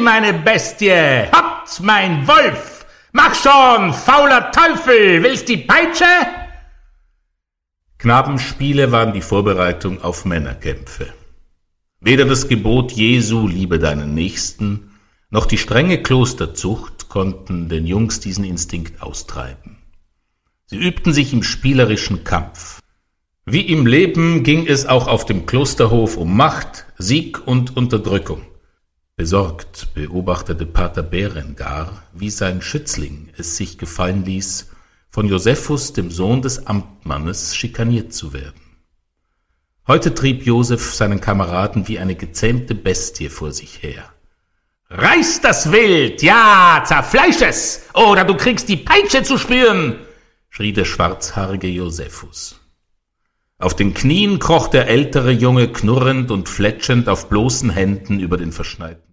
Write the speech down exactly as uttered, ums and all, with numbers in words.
Spiel, meine Bestie! Hopp, mein Wolf! Mach schon, fauler Teufel! Willst die Peitsche? Knabenspiele waren die Vorbereitung auf Männerkämpfe. Weder das Gebot Jesu, liebe deinen Nächsten, noch die strenge Klosterzucht konnten den Jungs diesen Instinkt austreiben. Sie übten sich im spielerischen Kampf. Wie im Leben ging es auch auf dem Klosterhof um Macht, Sieg und Unterdrückung. Besorgt beobachtete Pater Berengar, wie sein Schützling es sich gefallen ließ, von Josephus, dem Sohn des Amtmannes, schikaniert zu werden. Heute trieb Joseph seinen Kameraden wie eine gezähmte Bestie vor sich her. »Reiß das Wild, ja, zerfleisch es, oder du kriegst die Peitsche zu spüren«, schrie der schwarzhaarige Josephus. Auf den Knien kroch der ältere Junge knurrend und fletschend auf bloßen Händen über den verschneiten